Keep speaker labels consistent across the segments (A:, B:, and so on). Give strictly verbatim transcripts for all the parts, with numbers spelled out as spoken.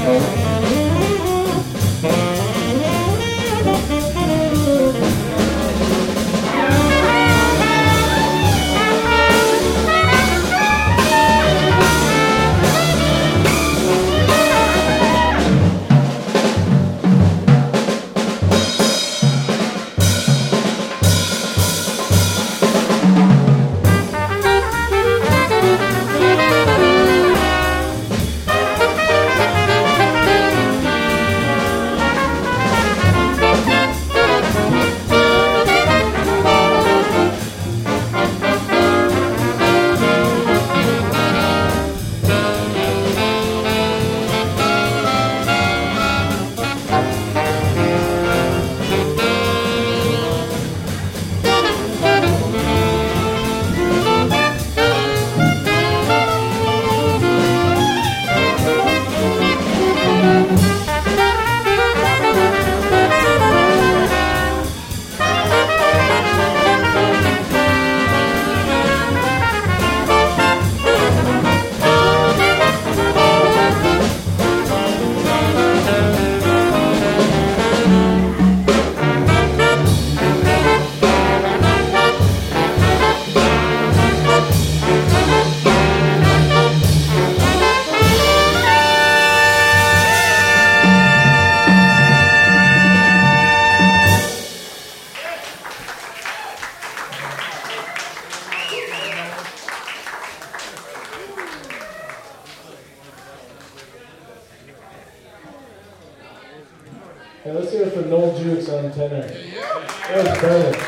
A: Hey, let's hear it for Noel Jukes on tenor. That was brilliant.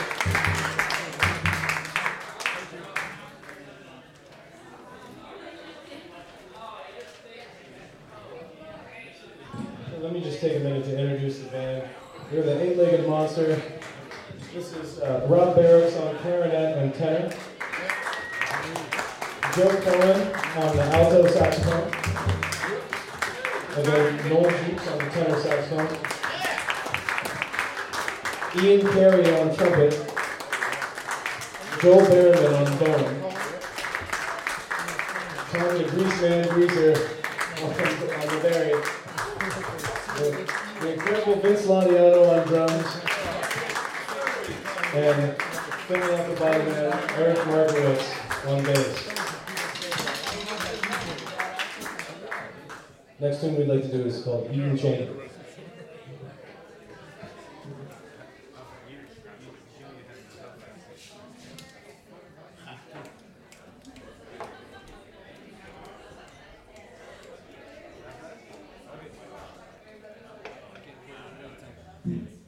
A: Let me just take a minute to introduce the band. We're the Eight-Legged Monster. This is uh, Rob Barracks on clarinet and tenor. Joe Cohen on the alto saxophone. Again, Noel Jukes on the tenor saxophone. Ian Carey on trumpet. Joel Berryman on bone. Tommy Greaseman Greaser on, on the berry. The, the incredible Vince Ladiano on drums. And filling out the bottom man, Eric Markowitz on bass. Next tune we'd like to do is called Eden Chamber.
B: Mm.